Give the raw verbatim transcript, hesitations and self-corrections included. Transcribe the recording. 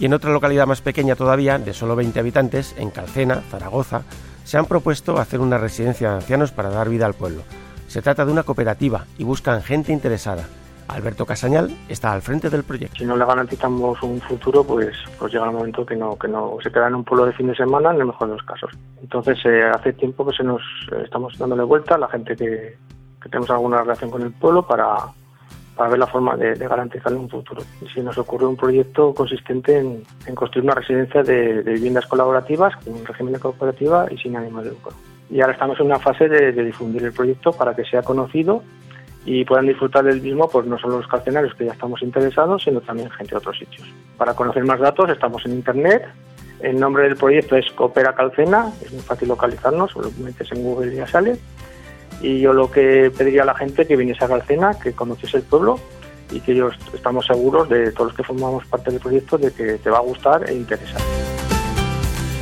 Y en otra localidad más pequeña todavía, de solo veinte habitantes, en Calcena, Zaragoza, se han propuesto hacer una residencia de ancianos para dar vida al pueblo. Se trata de una cooperativa y buscan gente interesada. Alberto Casañal está al frente del proyecto. Si no le garantizamos un futuro, pues, pues llega el momento que no, que no se queda en un pueblo de fin de semana, en el mejor de los casos. Entonces, eh, hace tiempo que se nos eh, estamos dándole vuelta a la gente que, que tenemos alguna relación con el pueblo para, para ver la forma de, de garantizarle un futuro. Y se nos ocurre un proyecto consistente en, en construir una residencia de, de viviendas colaborativas, con un régimen de cooperativa y sin ánimo de lucro. Y ahora estamos en una fase de, de difundir el proyecto para que sea conocido y puedan disfrutar del mismo, pues no solo los calcenarios que ya estamos interesados, sino también gente de otros sitios. Para conocer más datos estamos en internet. El nombre del proyecto es Coopera Calcena, es muy fácil localizarnos, solo metes en Google y ya sale. Y yo lo que pediría a la gente que viniese a Calcena, que conociese el pueblo y que ellos estamos seguros de todos los que formamos parte del proyecto de que te va a gustar e interesar.